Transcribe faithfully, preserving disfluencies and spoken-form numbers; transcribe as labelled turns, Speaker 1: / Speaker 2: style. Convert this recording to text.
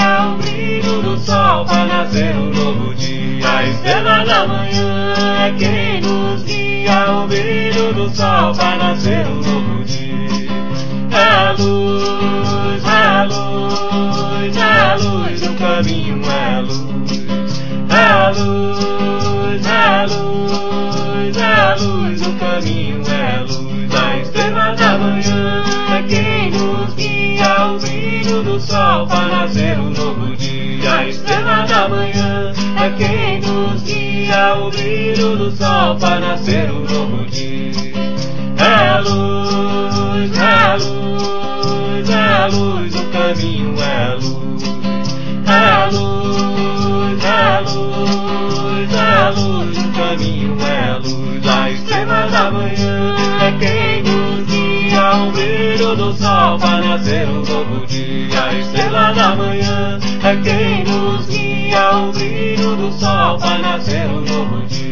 Speaker 1: guia, o brilho do sol para nascer um novo dia. A estrela da manhã é quem nos guia, o brilho do sol para nascer um novo dia. É a luz, é a luz, é a luz, o caminho é a luz. É a luz, é a luz, é a luz, o caminho é a luz. A estrela da manhã é quem nos guia, o brilho do sol para nascer um novo dia. A estrela da manhã é quem nos guia, o brilho do sol para nascer um novo dia. É a luz, é a luz, é a luz, o caminho é a luz. É a luz, é a luz, é a luz, o caminho é a luz. A estrela da manhã é quem nos guia, o brilho do sol para nascer um novo dia. A estrela da manhã é quem nos guia, o brilho do sol para nascer um novo dia.